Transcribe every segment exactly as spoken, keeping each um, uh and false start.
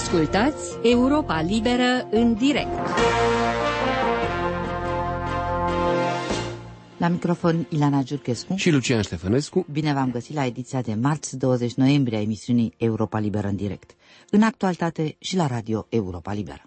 Ascultați Europa Liberă în direct. La microfon Ilana Giurchescu și Lucian Ștefănescu. Bine v-am găsit la ediția de marți, douăzeci noiembrie a emisiunii Europa Liberă în direct. În actualitate și la radio Europa Liberă.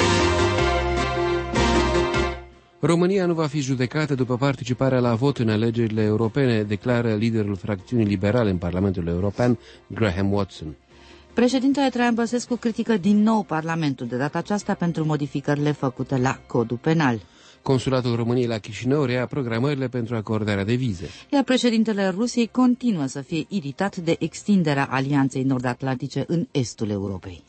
România nu va fi judecată după participarea la vot în alegerile europene, declară liderul fracțiunii liberale în Parlamentul European, Graham Watson. Președintele Traian Băsescu critică din nou Parlamentul, de data aceasta pentru modificările făcute la Codul Penal. Consulatul României la Chișinău reia programările pentru acordarea de vize. Iar președintele Rusiei continuă să fie iritat de extinderea Alianței Nord-Atlantice în estul Europei.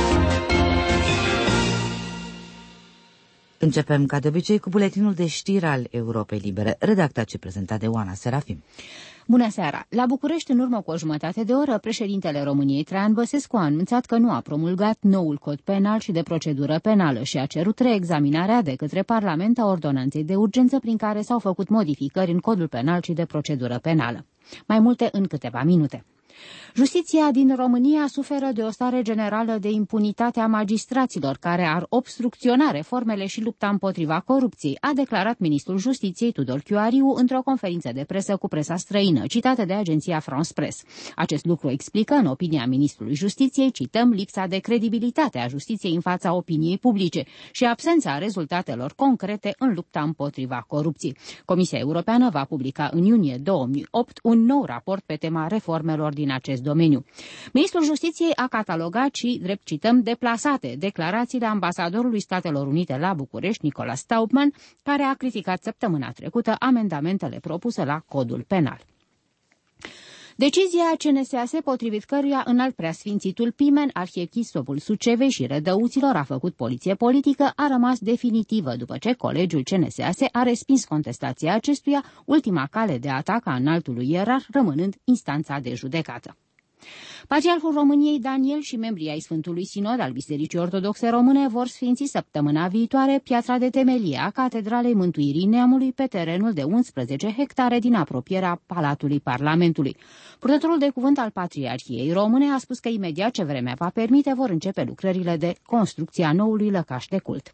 Începem, ca de obicei, cu buletinul de știri al Europei Libere, redactat și prezentat de Oana Serafim. Bună seara! La București, în urmă cu o jumătate de oră, președintele României, Traian Băsescu, a anunțat că nu a promulgat noul cod penal și de procedură penală și a cerut reexaminarea de către Parlament a ordonanței de urgență prin care s-au făcut modificări în codul penal și de procedură penală. Mai multe în câteva minute. Justiția din România suferă de o stare generală de impunitate a magistraților care ar obstrucționa reformele și lupta împotriva corupției, a declarat ministrul Justiției Tudor Chiuariu într-o conferință de presă cu presa străină, citată de agenția France Press. Acest lucru explică, în opinia ministrului Justiției, cităm, lipsa de credibilitate a justiției în fața opiniei publice și absența rezultatelor concrete în lupta împotriva corupției. Comisia Europeană va publica în iunie două mii opt un nou raport pe tema reformelor din acest domeniu. Ministrul Justiției a catalogat și, drept cităm, deplasate declarațiile ambasadorului Statelor Unite la București, Nicolas Staupman, care a criticat săptămâna trecută amendamentele propuse la codul penal. Decizia C N S A S, potrivit căruia înalt preasfințitul Pimen, arhiepiscopul Sucevei și Rădăuților a făcut poliție politică, a rămas definitivă după ce colegiul C N S A S a respins contestația acestuia, ultima cale de atac a înaltului ierar rămânând instanța de judecată. Patriarhul României Daniel și membrii ai Sfântului Sinod al Bisericii Ortodoxe Române vor sfinți săptămâna viitoare piatra de temelie a Catedralei Mântuirii Neamului pe terenul de unsprezece hectare din apropierea Palatului Parlamentului. Purtătorul de cuvânt al Patriarhiei Române a spus că imediat ce vremea va permite vor începe lucrările de construcție a noului lăcaș de cult.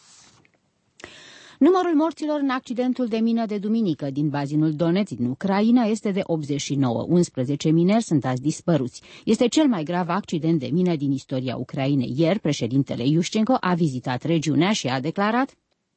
Numărul morților în accidentul de mină de duminică din bazinul Donetsk din Ucraina este de optzeci și nouă. unsprezece mineri sunt azi dispăruți. Este cel mai grav accident de mină din istoria Ucrainei. Ieri, președintele Iușcenco a vizitat regiunea și a declarat: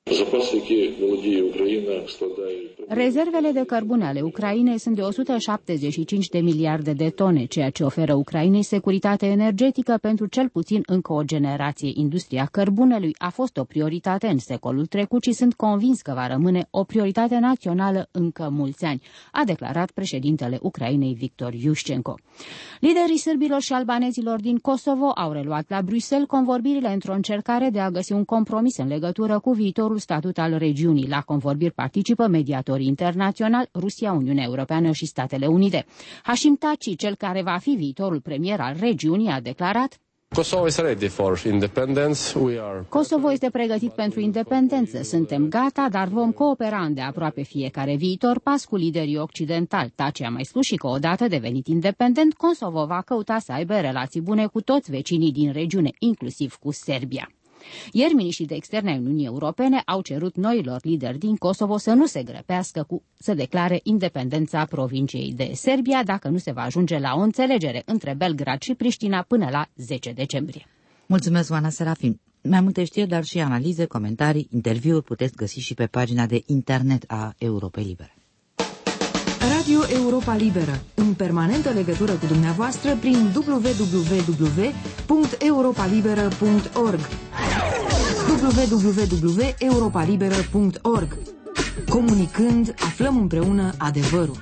rezervele de cărbune ale Ucrainei sunt de o sută șaptezeci și cinci de miliarde de tone, ceea ce oferă Ucrainei securitate energetică pentru cel puțin încă o generație. Industria cărbunelui a fost o prioritate în secolul trecut și sunt convins că va rămâne o prioritate națională încă mulți ani, a declarat președintele Ucrainei Victor Iușcenco. Liderii sârbilor și albanezilor din Kosovo au reluat la Bruxelles convorbirile într-o încercare de a găsi un compromis în legătură cu viitorul statut al regiunii. La convorbiri participă mediatorii internaționali, Rusia, Uniunea Europeană și Statele Unite. Hashim Thaçi, cel care va fi viitorul premier al regiunii, a declarat: Kosovo is ready for independence. We are... Kosovo este pregătit pentru independență. Suntem gata, dar vom coopera îndeaproape fiecare viitor pas cu liderii occidentali. Thaçi a mai spus și că odată devenit independent, Kosovo va căuta să aibă relații bune cu toți vecinii din regiune, inclusiv cu Serbia. Ieri, miniștrii de externe ai Uniunii Europene au cerut noilor lideri din Kosovo să nu se grăbească cu să declare independența provinciei de Serbia dacă nu se va ajunge la o înțelegere între Belgrad și Priștina până la zece decembrie. Mulțumesc, Oana Serafim. Mai multe știri, dar și analize, comentarii, interviuri puteți găsi și pe pagina de internet a Europei Libere. Radio Europa Liberă, în permanentă legătură cu dumneavoastră prin w w w punct europa liberă punct org w w w punct europa liberă punct org. Comunicând, aflăm împreună adevărul.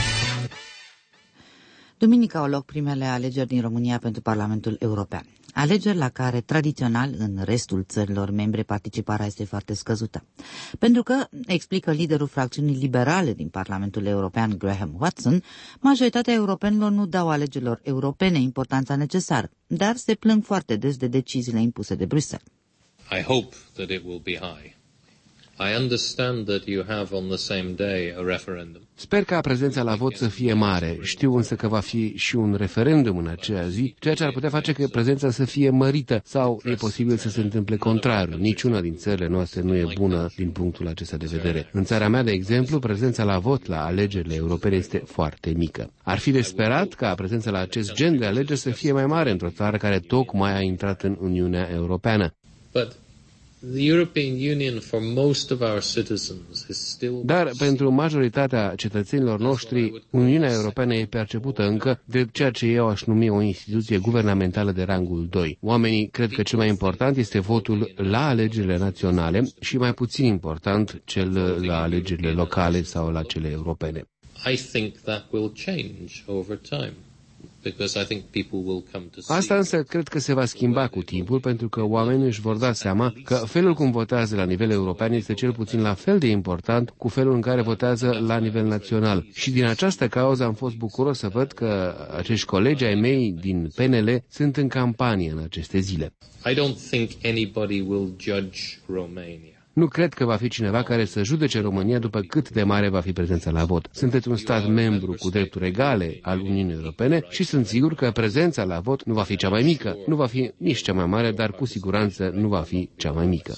Duminică au loc primele alegeri din România pentru Parlamentul European. Alegeri la care, tradițional, în restul țărilor membre, participarea este foarte scăzută. Pentru că, explică liderul fracțiunii liberale din Parlamentul European, Graham Watson, majoritatea europenilor nu dau alegerilor europene importanța necesară, dar se plâng foarte des de deciziile impuse de Bruxelles. I hope that it will be high. I understand that you have on the same day a referendum. Sper ca prezența la vot să fie mare. Știu însă că va fi și un referendum în aceea zi, ceea ce ar putea face ca prezența să fie mărită sau e posibil să se întâmple contrariu. Niciuna din țările noastre nu e bună din punctul acesta de vedere. În țara mea, de exemplu, prezența la vot la alegerile europene este foarte mică. Ar fi de sperat ca prezența la acest gen de alegeri să fie mai mare într-o țară care tocmai a intrat în Uniunea Europeană. But the European Union for most of our citizens is still... Dar pentru majoritatea cetățenilor noștri, Uniunea Europeană e percepută încă de ceea ce eu aș numi o instituție guvernamentală de rangul doi. Oamenii cred că cel mai important este votul la alegerile naționale și mai puțin important cel la alegerile locale sau la cele europene. I think that will change over time. Asta însă cred că se va schimba cu timpul, pentru că oamenii își vor da seama că felul cum votează la nivel european este cel puțin la fel de important cu felul în care votează la nivel național. Și din această cauză am fost bucuros să văd că acești colegi ai mei din P N L sunt în campanie în aceste zile. I don't think anybody will judge Romania. Nu cred că va fi cineva care să judece România după cât de mare va fi prezența la vot. Sunteți un stat membru cu drepturi egale al Uniunii Europene și sunt sigur că prezența la vot nu va fi cea mai mică. Nu va fi nici cea mai mare, dar cu siguranță nu va fi cea mai mică.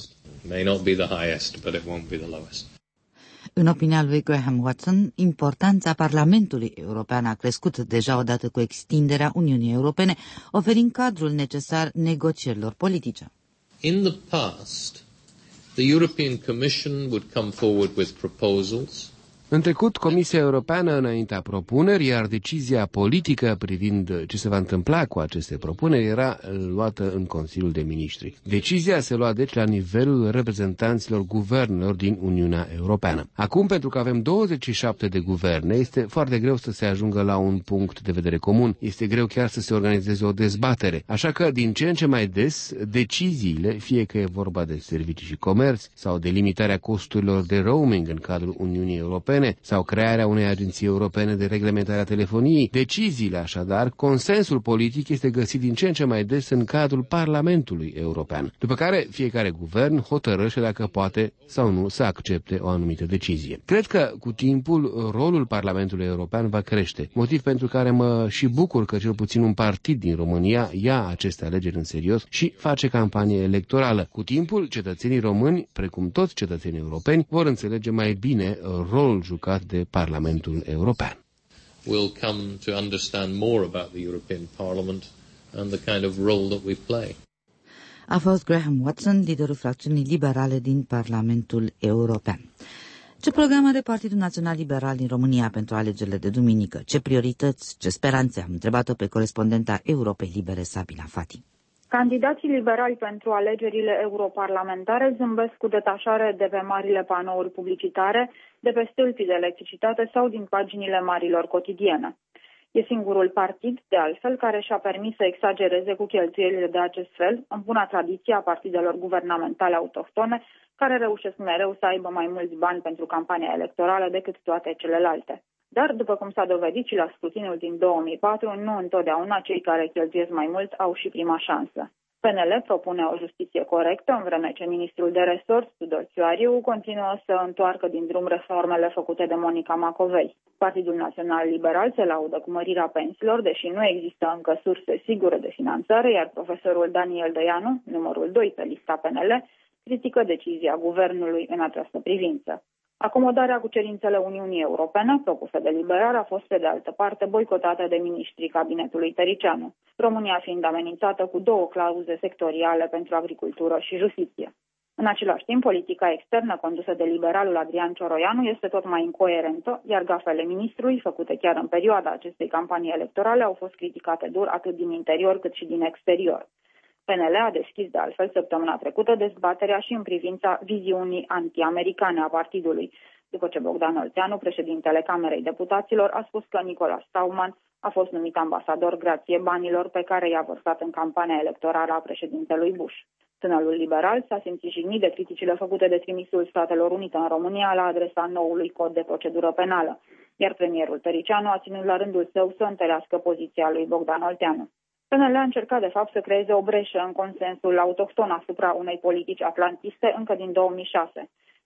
În opinia lui Graham Watson, importanța Parlamentului European a crescut deja odată cu extinderea Uniunii Europene, oferind cadrul necesar negocierilor politice. In the past, the European Commission would come forward with proposals. În trecut, Comisia Europeană înaintea propuneri, iar decizia politică privind ce se va întâmpla cu aceste propuneri era luată în Consiliul de Ministri. Decizia se lua deci la nivelul reprezentanților guvernelor din Uniunea Europeană. Acum, pentru că avem douăzeci și șapte de guverne, este foarte greu să se ajungă la un punct de vedere comun. Este greu chiar să se organizeze o dezbatere. Așa că, din ce în ce mai des, deciziile, fie că e vorba de servicii și comerț sau de limitarea costurilor de roaming în cadrul Uniunii Europene, sau crearea unei agenții europene de reglementare a telefoniei. Deciziile, așadar, consensul politic este găsit din ce în ce mai des în cadrul Parlamentului European, după care fiecare guvern hotărăște dacă poate sau nu să accepte o anumită decizie. Cred că, cu timpul, rolul Parlamentului European va crește, motiv pentru care mă și bucur că cel puțin un partid din România ia aceste alegeri în serios și face campanie electorală. Cu timpul, cetățenii români, precum toți cetățenii europeni, vor înțelege mai bine rolul jucat de Parlamentul European. Will come to understand more about the European Parliament and the kind of role that we play. A fost Graham Watson, liderul fracțiunii liberale din Parlamentul European. Ce program are Partidul Național Liberal din România pentru alegerile de duminică? Ce priorități, ce speranțe? Am întrebat-o pe corespondenta Europei Libere, Sabina Fati. Candidații liberali pentru alegerile europarlamentare zâmbesc cu detașare de pe marile panouri publicitare, de pe stâlpii de electricitate sau din paginile marilor cotidiene. E singurul partid, de altfel, care și-a permis să exagereze cu cheltuielile de acest fel, în buna tradiție a partidelor guvernamentale autohtone, care reușesc mereu să aibă mai mulți bani pentru campania electorală decât toate celelalte. Dar, după cum s-a dovedit și la scrutinul din două mii patru, nu întotdeauna cei care cheltuiesc mai mult au și prima șansă. P N L propune o justiție corectă, în vreme ce ministrul de resort, Tudor Ciuariu, continuă să întoarcă din drum reformele făcute de Monica Macovei. Partidul Național Liberal se laudă cu mărirea pensiilor, deși nu există încă surse sigure de finanțare, iar profesorul Daniel Dăianu, numărul doi pe lista P N L, critică decizia guvernului în această privință. Acomodarea cu cerințele Uniunii Europene, propusă de liberal, a fost pe de altă parte boicotată de miniștrii cabinetului Tăricianu, România fiind amenințată cu două clauze sectoriale pentru agricultură și justiție. În același timp, politica externă condusă de liberalul Adrian Cioroianu este tot mai incoerentă, iar gafele ministrului, făcute chiar în perioada acestei campanii electorale, au fost criticate dur atât din interior cât și din exterior. P N L a deschis de altfel săptămâna trecută dezbaterea și în privința viziunii anti-americane a partidului, după ce Bogdan Olteanu, președintele Camerei Deputaților, a spus că Nicola Stauman a fost numit ambasador grație banilor pe care i-a vărsat în campania electorală a președintelui Bush. Tânărul liberal s-a simțit jignit de criticile făcute de trimisul Statelor Unite în România la adresa noului cod de procedură penală, iar premierul Tăricianu a ținut la rândul său să întărească poziția lui Bogdan Olteanu. P N L a încercat, de fapt, să creeze o breșă în consensul autohton asupra unei politici atlantiste încă din două mii șase.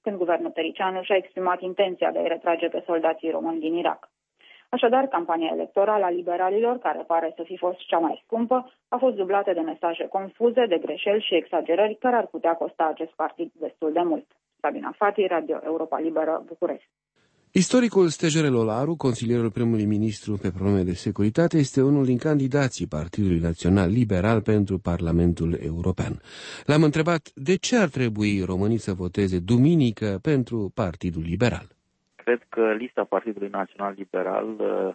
când guvernul Tăriceanu și-a exprimat intenția de a-i retrage pe soldații români din Irak. Așadar, campania electorală a liberalilor, care pare să fi fost cea mai scumpă, a fost dublată de mesaje confuze, de greșeli și exagerări care ar putea costa acest partid destul de mult. Sabina Fati, Radio Europa Liberă, București. Istoricul Stejerel Olaru, consilierul primului ministru pe probleme de securitate, este unul din candidații Partidului Național Liberal pentru Parlamentul European. L-am întrebat de ce ar trebui românii să voteze duminică pentru Partidul Liberal. Cred că lista Partidului Național Liberal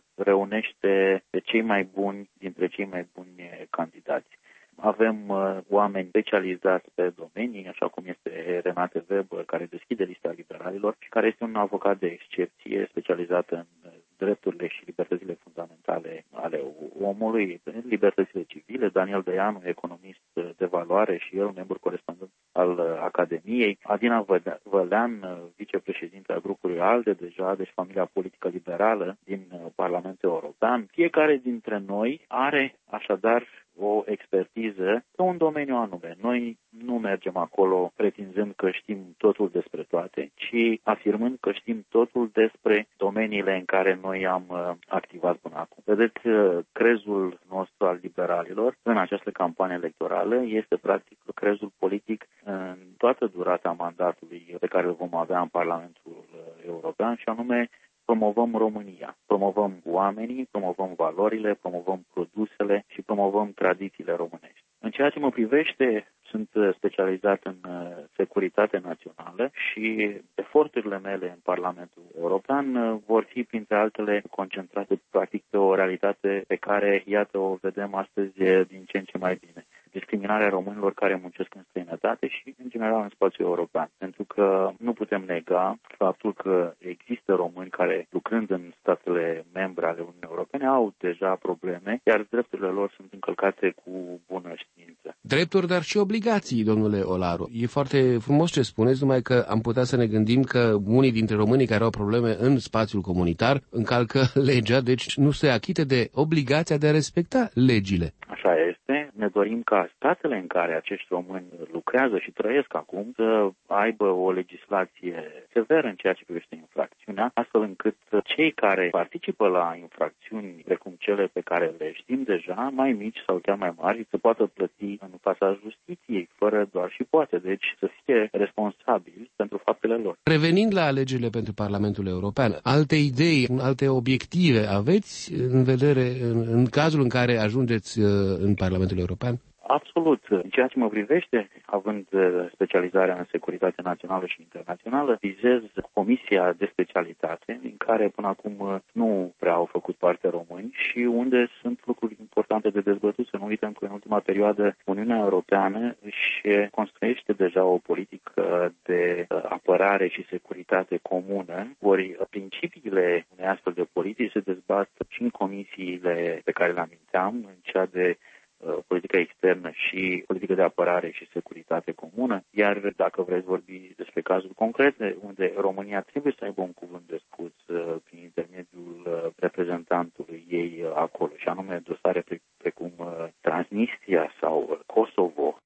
reunește pe cei mai buni dintre cei mai buni candidați. Avem uh, oameni specializați pe domenii, așa cum este Renate Weber, care deschide lista liberalilor și care este un avocat de excepție specializat în drepturile și libertățile fundamentale ale omului, libertățile civile. Daniel Dăianu, economist de valoare și el, membru corespondent al Academiei. Adina Vălean, vicepreședinte al grupului ALDE, deja, deci familia politică liberală din Parlamentul European. Fiecare dintre noi are așadar o expertiză pe un domeniu anume. Noi nu mergem acolo pretinzând că știm totul despre toate, ci afirmând că știm totul despre domeniile în care noi am activat până acum. Vedeți, crezul nostru al liberalilor în această campanie electorală este practic crezul politic în toată durata mandatului pe care îl vom avea în Parlamentul European, și anume promovăm România, promovăm oamenii, promovăm valorile, promovăm produsele și promovăm tradițiile românești. În ceea ce mă privește, sunt specializat în securitate națională și eforturile mele în Parlamentul European vor fi, printre altele, concentrate practic pe o realitate pe care, iată, o vedem astăzi din ce în ce mai bine. Discriminarea românilor care muncesc în străinătate și, în general, în spațiul european. Pentru că nu putem nega faptul că există români care, lucrând în statele membre ale Uniunii Europene, au deja probleme, iar drepturile lor sunt încălcate cu bună știință. Drepturi, dar și obligații, domnule Olaru. E foarte frumos ce spuneți, numai că am putea să ne gândim că unii dintre românii care au probleme în spațiul comunitar încalcă legea, deci nu se achite de obligația de a respecta legile. Așa este. Ne dorim ca statele în care acești români lucrează și trăiesc acum să aibă o legislație severă în ceea ce privește infracțiunea, astfel încât cei care participă la infracțiuni precum cele pe care le știm deja, mai mici sau chiar mai mari, să poată plăti în fața justiției, fără doar și poate, deci să fie responsabili pentru faptele lor. Revenind la alegerile pentru Parlamentul European, alte idei, alte obiective aveți în vedere în, în cazul în care ajungeți în Parlamentul European? Absolut. În ceea ce mă privește, având specializarea în securitate națională și internațională, vizez comisia de specialitate, din care până acum nu prea au făcut parte români și unde sunt lucruri importante de dezbătut. Să nu uităm că în ultima perioadă Uniunea Europeană își construiește deja o politică de apărare și securitate comună, ori principiile unei astfel de politici se dezbat și în comisiile pe care le aminteam, în cea de politică externă și politică de apărare și securitate comună, iar dacă vreți vorbi despre cazuri concrete, unde România trebuie să aibă un cuvânt de spus prin intermediul reprezentantului ei acolo, și anume dosare precum Transnistria sau Kosovo.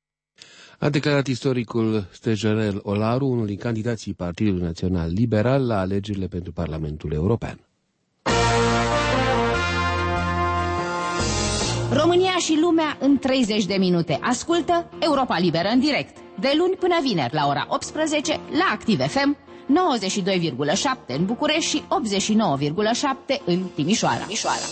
A declarat istoricul Stejerel Olaru, unul din candidații Partidului Național Liberal la alegerile pentru Parlamentul European. România și lumea în treizeci de minute. Ascultă Europa Liberă în direct. De luni până vineri la ora optsprezece la Activ F M, nouăzeci și doi virgulă șapte în București și optzeci și nouă virgulă șapte în Timișoara. Timișoara.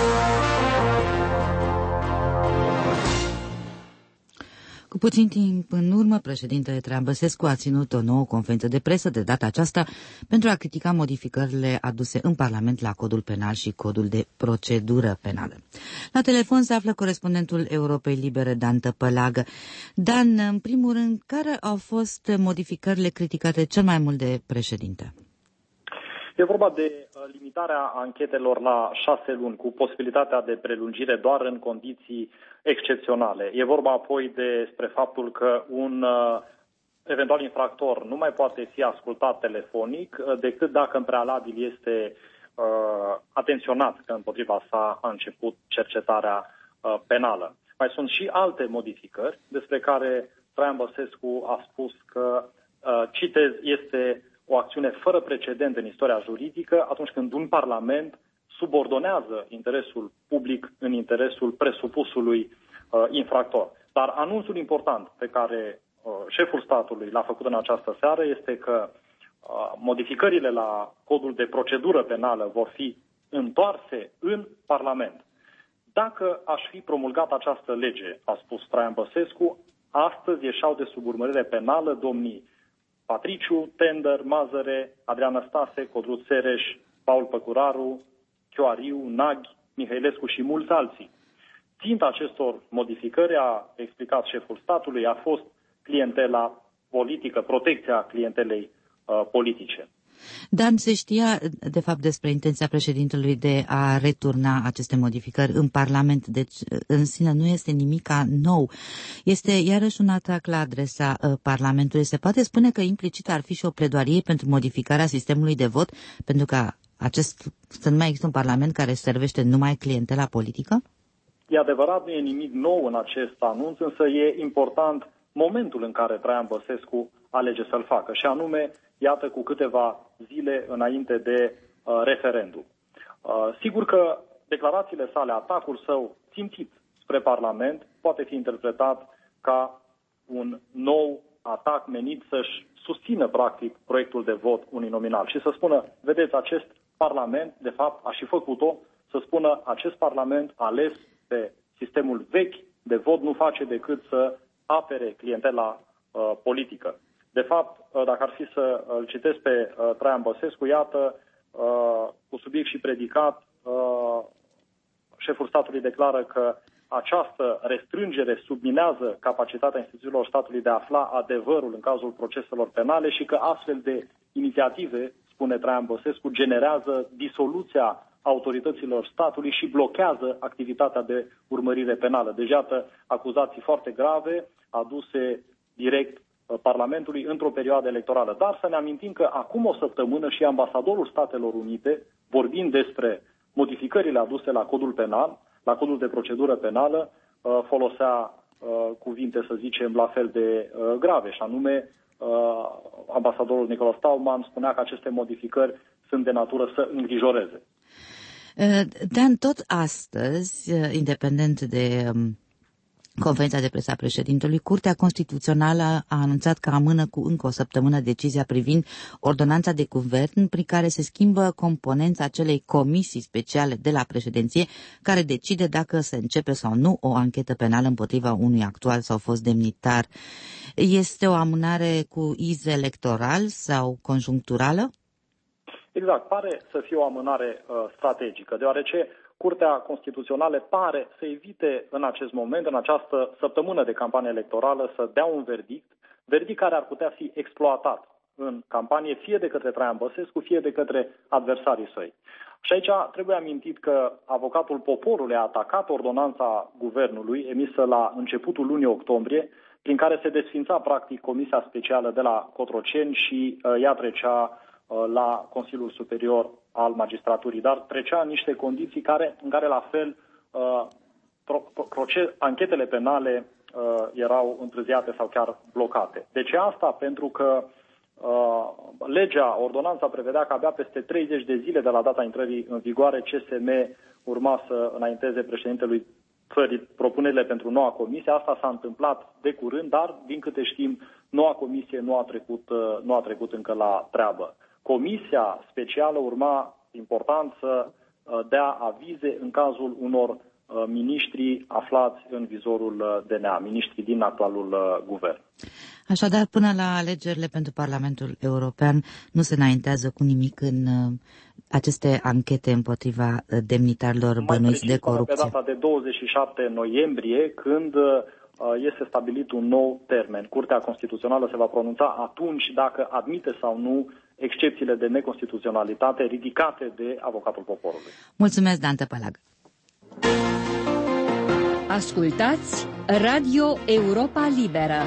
Cu puțin timp în urmă, președintele Traian Băsescu a ținut o nouă conferință de presă, de data aceasta pentru a critica modificările aduse în Parlament la Codul Penal și Codul de Procedură Penală. La telefon se află corespondentul Europei Libere, Dan Tăpălagă. Dan, în primul rând, care au fost modificările criticate cel mai mult de președinte? E vorba de limitarea anchetelor la șase luni, cu posibilitatea de prelungire doar în condiții excepționale. E vorba apoi despre faptul că un uh, eventual infractor nu mai poate fi ascultat telefonic uh, decât dacă în prealabil este uh, atenționat că împotriva sa a început cercetarea uh, penală. Mai sunt și alte modificări despre care Traian Băsescu a spus că citez, este o acțiune fără precedent în istoria juridică atunci când un parlament subordonează interesul public în interesul presupusului uh, infractor. Dar anunțul important pe care uh, șeful statului l-a făcut în această seară este că uh, modificările la codul de procedură penală vor fi întoarse în Parlament. Dacă aș fi promulgat această lege, a spus Traian Băsescu, astăzi ieșeau de sub urmărire penală domnii Patriciu, Tender, Mazăre, Adrian Năstase, Codruț Sereș, Paul Păcuraru, Chioariu, Naghi, Mihailescu și mulți alții. Ținta acestor modificări, a explicat șeful statului, a fost clientela politică, protecția clientelei uh, politice. Dan, se știa, de fapt, despre intenția președintelui de a returna aceste modificări în Parlament, deci în sine nu este nimica nou. Este iarăși un atac la adresa uh, Parlamentului. Se poate spune că implicit ar fi și o pledoarie pentru modificarea sistemului de vot, pentru că acest, să nu mai există un Parlament care servește numai clientela politică? E adevărat, nu e nimic nou în acest anunț, însă e important momentul în care Traian Băsescu alege să-l facă, și anume, iată, cu câteva zile înainte de uh, referendum. Uh, sigur că declarațiile sale, atacul său țintit spre Parlament, poate fi interpretat ca un nou atac menit să-și susțină, practic, proiectul de vot uninominal și să spună, vedeți, acest Parlament, de fapt, a și făcut-o, să spună, acest Parlament ales pe sistemul vechi de vot nu face decât să apere clientela uh, politică. De fapt, uh, dacă ar fi să îl citesc pe uh, Traian Băsescu, iată, uh, cu subiect și predicat, uh, șeful statului declară că această restrângere subminează capacitatea instituțiilor statului de a afla adevărul în cazul proceselor penale și că astfel de inițiative, spune Traian Băsescu, generează disoluția autorităților statului și blochează activitatea de urmărire penală. Deci, iată, acuzații foarte grave aduse direct Parlamentului într-o perioadă electorală. Dar să ne amintim că acum o săptămână și ambasadorul Statelor Unite, vorbind despre modificările aduse la codul penal, la codul de procedură penală, folosea cuvinte, să zicem, la fel de grave, și anume ambasadorul Nicolas Staumann spunea că aceste modificări sunt de natură să îngrijoreze. Dan, tot astăzi, independent de conferința de presă a președintelui, Curtea Constituțională a anunțat că amână cu încă o săptămână decizia privind ordonanța de guvern prin care se schimbă componența acelei comisii speciale de la președinție care decide dacă se începe sau nu o anchetă penală împotriva unui actual sau fost demnitar. Este o amânare cu iz electoral sau conjuncturală? Exact, pare să fie o amânare uh, strategică, deoarece Curtea Constituțională pare să evite în acest moment, în această săptămână de campanie electorală, să dea un verdict, verdict care ar putea fi exploatat în campanie fie de către Traian Băsescu, fie de către adversarii săi. Și aici trebuie amintit că avocatul poporului a atacat ordonanța guvernului emisă la începutul lunii octombrie, prin care se desfința practic Comisia Specială de la Cotroceni și uh, ea trecea la Consiliul Superior al Magistraturii, dar trecea în niște condiții care, în care la fel pro, proces, anchetele penale uh, erau întârziate sau chiar blocate. De ce asta? Pentru că uh, legea, ordonanța prevedea că abia peste treizeci de zile de la data intrării în vigoare C S M urma să înainteze președintelui țării propunerile pentru noua comisie. Asta s-a întâmplat de curând, dar, din câte știm, noua comisie nu a trecut, uh, nu a trecut încă la treabă. Comisia specială urma, important, să dea avize în cazul unor miniștri aflați în vizorul D N A, miniștri din actualul guvern. Așadar, până la alegerile pentru Parlamentul European nu se înaintează cu nimic în aceste anchete împotriva demnitarilor bănuiți de corupție. Pe data de douăzeci și șapte noiembrie, când este stabilit un nou termen. Curtea Constituțională se va pronunța atunci dacă admite sau nu excepțiile de neconstituționalitate ridicate de avocatul poporului. Mulțumesc, Dan Tăpălag. Ascultați Radio Europa Liberă.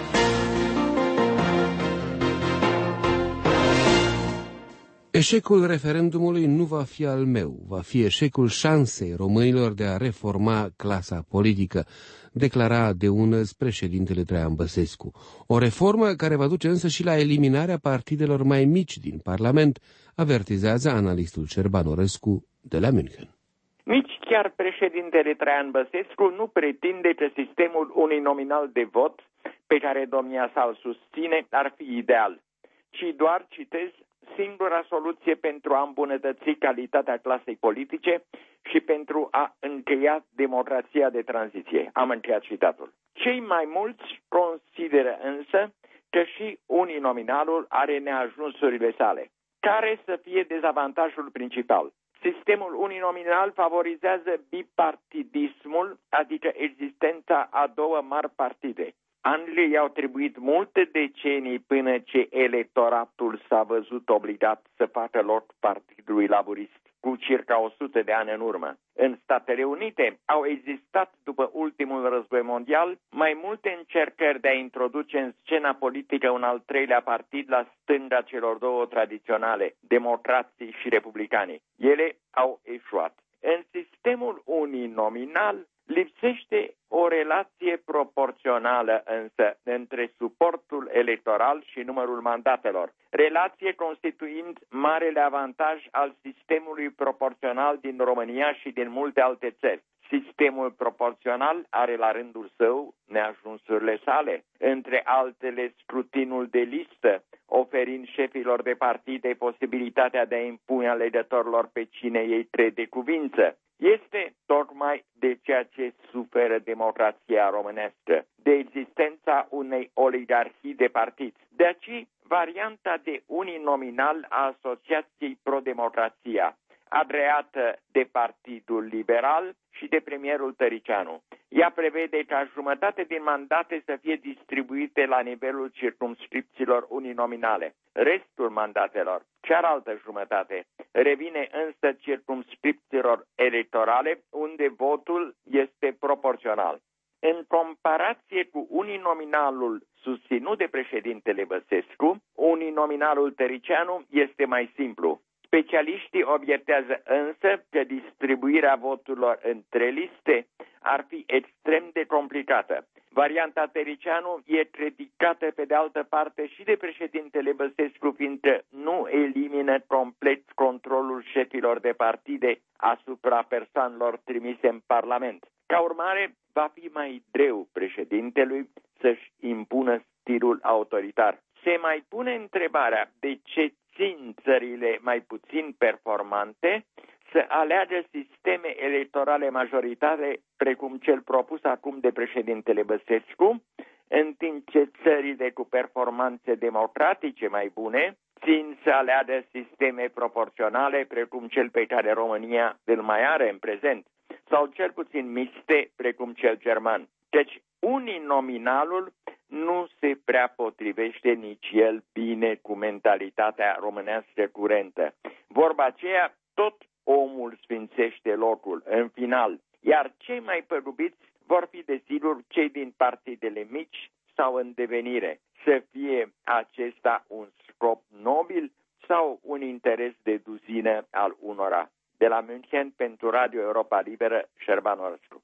Eșecul referendumului nu va fi al meu, va fi eșecul șansei românilor de a reforma clasa politică, declara de unăzi președintele Traian Băsescu. O reformă care va duce însă și la eliminarea partidelor mai mici din Parlament, avertizează analistul Șerban Orescu de la München. Nici chiar președintele Traian Băsescu nu pretinde că sistemul uninominal de vot pe care domnia sa îl susține ar fi ideal, ci doar, citez, singura soluție pentru a îmbunătăți calitatea clasei politice și pentru a încheia democrația de tranziție. Am încheiat citatul. Cei mai mulți consideră însă că și uninominalul are neajunsurile sale. Care să fie dezavantajul principal? Sistemul uninominal favorizează bipartidismul, adică existența a două mari partide. Angliei au trebuit multe decenii până ce electoratul s-a văzut obligat să facă loc Partidului Laborist, cu circa o sută de ani în urmă. În Statele Unite au existat, după ultimul război mondial, mai multe încercări de a introduce în scena politică un al treilea partid la stânga celor două tradiționale, democrații și republicanii. Ele au eșuat. În sistemul uninominal lipsește o relație proporțională însă între suportul electoral și numărul mandatelor, relație constituind marele avantaj al sistemului proporțional din România și din multe alte țări. Sistemul proporțional are la rândul său neajunsurile sale, între altele scrutinul de listă, oferind șefilor de partide posibilitatea de a impune alegătorilor pe cine ei crede cuvință. Este tocmai de ceea ce suferă democrația românească, de existența unei oligarhii de partid. De aici varianta de uninominal a Asociației Pro-Democrația, adreată de Partidul Liberal și de premierul Tăricianu. Ea prevede ca jumătate din mandate să fie distribuite la nivelul circumscripțiilor uninominale. Restul mandatelor, cealaltă jumătate, revine însă circumscripțiilor electorale, unde votul este proporțional. În comparație cu uninominalul susținut de președintele Băsescu, uninominalul Tăricianu este mai simplu. Specialiștii obiectează însă că distribuirea voturilor între liste ar fi extrem de complicată. Varianta Tăricianu e criticată pe de altă parte și de președintele Băsescu, fiindcă nu elimină complet controlul șefilor de partide asupra persoanelor trimise în Parlament. Ca urmare, va fi mai greu președintelui să-și impună stilul autoritar. Se mai pune întrebarea de ce țin țările mai puțin performante să aleagă sisteme electorale majoritare precum cel propus acum de președintele Băsescu, în timp ce țările cu performanțe democratice mai bune țin să aleagă sisteme proporționale precum cel pe care România îl mai are în prezent, sau cel puțin mixte precum cel german. Deci uninominalul nu se prea potrivește nici el bine cu mentalitatea românească curentă. Vorba aceea, tot omul sfințește locul în final, iar cei mai păgubiți vor fi desigur cei din partidele mici sau în devenire, să fie acesta un scop nobil sau un interes de duzină al unora. De la München, pentru Radio Europa Liberă, Șerban Orescu.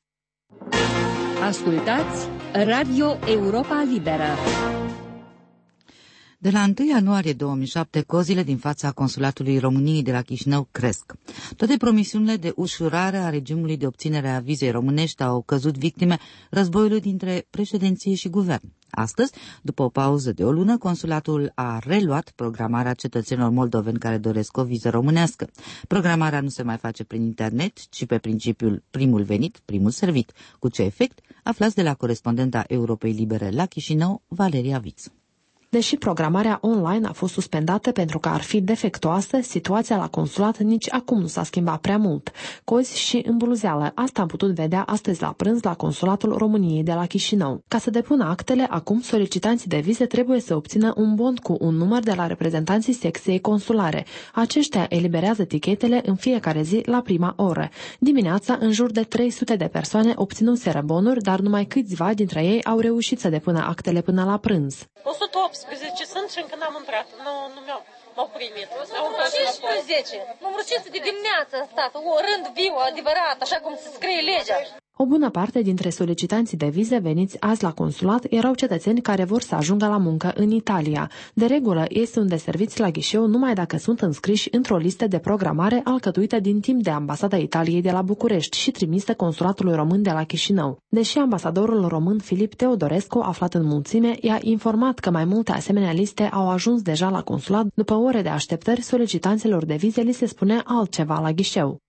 Ascultați Radio Europa Liberă. De la întâi ianuarie două mii șapte, cozile din fața Consulatului României de la Chișinău cresc. Toate promisiunile de ușurare a regimului de obținere a vizei românești au căzut victime războiului dintre președinție și guvern. Astăzi, după o pauză de o lună, consulatul a reluat programarea cetățenilor moldoveni care doresc o viză românească. Programarea nu se mai face prin internet, ci pe principiul primul venit, primul servit. Cu ce efect? Aflați de la corespondenta Europei Libere la Chișinău, Valeria Vițu. Deși programarea online a fost suspendată pentru că ar fi defectuoasă, situația la consulat nici acum nu s-a schimbat prea mult. Cozi și îmbuluzeală, asta am putut vedea astăzi la prânz la Consulatul României de la Chișinău. Ca să depună actele, acum solicitanții de vize trebuie să obțină un bond cu un număr de la reprezentanții secției consulare. Aceștia eliberează tichetele în fiecare zi la prima oră. Dimineața, în jur de trei sute de persoane obținuseră bonuri, dar numai câțiva dintre ei au reușit să depună actele până la prânz. o sută optsprezece sunt și încă n-am intrat. Nu, nu mi-au, m-au primit. cincisprezece. Numărul cinci de dimineață a stat, o rând viu, adevărat, așa cum se scrie legea. O bună parte dintre solicitanții de vize veniți azi la consulat erau cetățeni care vor să ajungă la muncă în Italia. De regulă, ei sunt deserviți la ghișeu numai dacă sunt înscriși într-o listă de programare alcătuită din timp de Ambasada Italiei de la București și trimisă Consulatului Român de la Chișinău. Deși ambasadorul român Filip Teodorescu, aflat în mulțime, i-a informat că mai multe asemenea liste au ajuns deja la consulat, după ore de așteptări, solicitanților de vize li se spune altceva la ghișeu.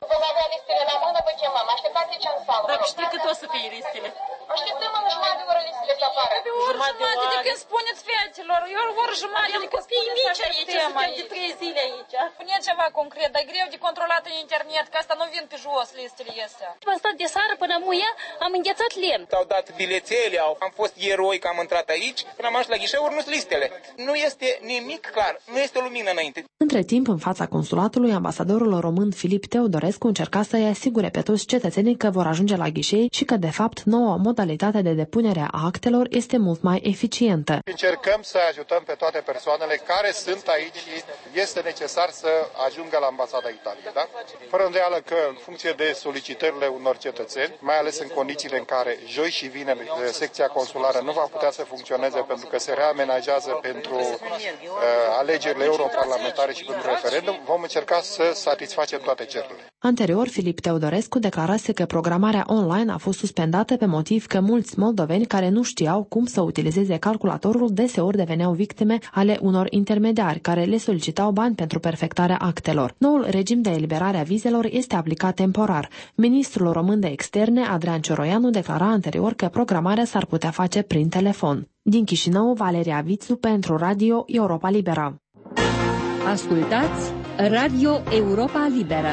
Dar știi cât o să fie listele? Așteptăm în jumătate de oră listele să apară. Pe o jumătate de când spuneți fetelor, eu o oră jumătate de când spuneți mici aici, suntem de trei zile aici. Spuneți ceva concret, dar e greu de controlat în internet, că asta nu vin pe jos listele astea. Am stat de seară până muia, am înghețat lemn. S-au dat bilețele, am fost eroi că am intrat aici, până am ajuns la ghișeuri, nu sunt listele. Nu este nimic clar, nu este lumină înainte. Între timp, în fața consulatului, ambasadorul român Filip Teodorescu încerca să-i asigure pe toți cetățenii că vor ajunge la ghișei și că, de fapt, noua modalitate de depunere a actelor este mult mai eficientă. Încercăm să ajutăm pe toate persoanele care sunt aici și este necesar să ajungă la Ambasada Italiei. Da? Fără îndoială că, în funcție de solicitările unor cetățeni, mai ales în condițiile în care joi și vineri secția consulară nu va putea să funcționeze pentru că se reamenajează pentru uh, alegerile europarlamentare și pentru referendum, vom încerca să satisfacem toate cererile. Anterior, Filip Teodorescu declarase că programarea online a fost suspendată pe motiv că mulți moldoveni care nu știau cum să utilizeze calculatorul deseori deveneau victime ale unor intermediari care le solicitau bani pentru perfectarea actelor. Noul regim de eliberare a vizelor este aplicat temporar. Ministrul român de externe, Adrian Cioroianu, declara anterior că programarea s-ar putea face prin telefon. Din Chișinău, Valeria Vițu pentru Radio Europa Liberă. Ascultați Radio Europa Liberă.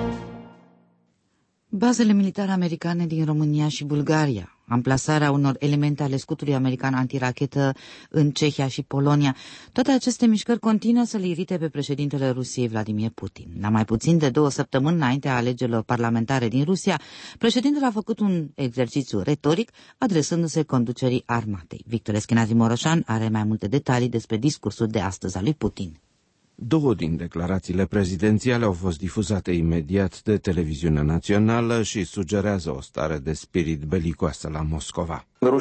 Bazele militare americane din România și Bulgaria, amplasarea unor elemente ale scutului american antirachetă în Cehia și Polonia, toate aceste mișcări continuă să-l irite pe președintele Rusiei Vladimir Putin. La mai puțin de două săptămâni înaintea alegerilor parlamentare din Rusia, președintele a făcut un exercițiu retoric adresându-se conducerii armatei. Victor Eschenazi Moroșan are mai multe detalii despre discursul de astăzi al lui Putin. Două din declarațiile prezidențiale au fost difuzate imediat de televiziunea națională și sugerează o stare de spirit belicoasă la Moscova.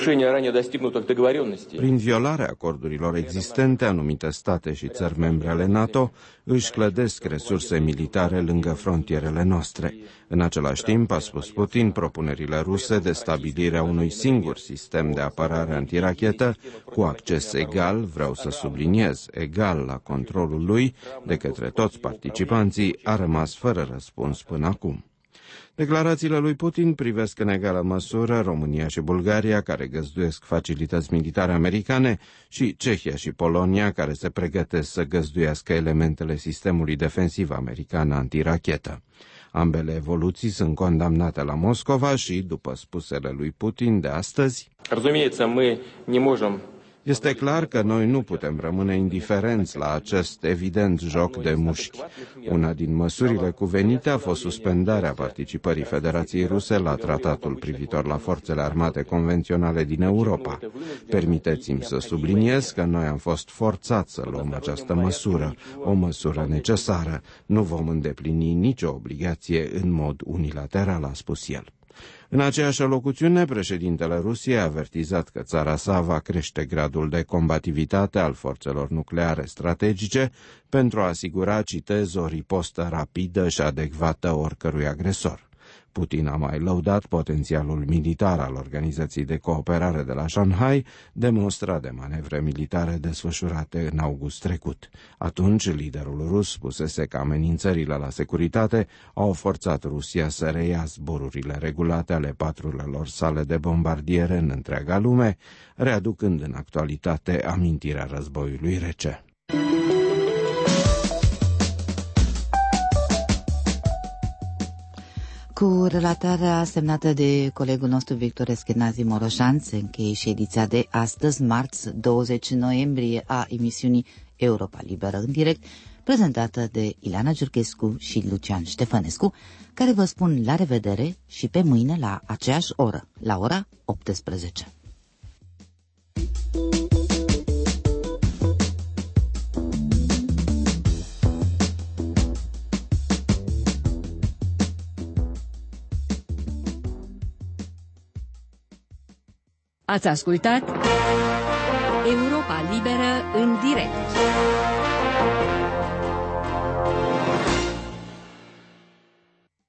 Prin violarea acordurilor existente, anumite state și țări membre ale NATO își clădesc resurse militare lângă frontierele noastre. În același timp, a spus Putin, propunerile ruse de stabilirea unui singur sistem de apărare antirachetă cu acces egal, vreau să subliniez, egal la controlul lui de către toți participanții, a rămas fără răspuns până acum. Declarațiile lui Putin privesc în egală măsură România și Bulgaria, care găzduiesc facilități militare americane, și Cehia și Polonia, care se pregătesc să găzduiască elementele sistemului defensiv american antirachetă. Ambele evoluții sunt condamnate la Moscova și, după spusele lui Putin de astăzi, este clar că noi nu putem rămâne indiferenți la acest evident joc de mușchi. Una din măsurile cuvenite a fost suspendarea participării Federației Ruse la tratatul privitor la forțele armate convenționale din Europa. Permiteți-mi să subliniez că noi am fost forțați să luăm această măsură, o măsură necesară. Nu vom îndeplini nicio obligație în mod unilateral, a spus el. În aceeași locuțiune, președintele Rusiei a avertizat că țara sa va crește gradul de combativitate al forțelor nucleare strategice pentru a asigura, citez, o ripostă rapidă și adecvată oricărui agresor. Putin a mai lăudat potențialul militar al Organizației de Cooperare de la Shanghai, demonstrat de manevre militare desfășurate în august trecut. Atunci, liderul rus spusese că amenințările la securitate au forțat Rusia să reia zborurile regulate ale patrulelor sale de bombardiere în întreaga lume, readucând în actualitate amintirea războiului rece. Cu relatarea semnată de colegul nostru Victor Eschenazi Moroșan se încheie și ediția de astăzi, marți douăzeci noiembrie, a emisiunii Europa Liberă în direct, prezentată de Ileana Giurchescu și Lucian Ștefănescu, care vă spun la revedere și pe mâine la aceeași oră, la ora optsprezece. Ați ascultat Europa Liberă în direct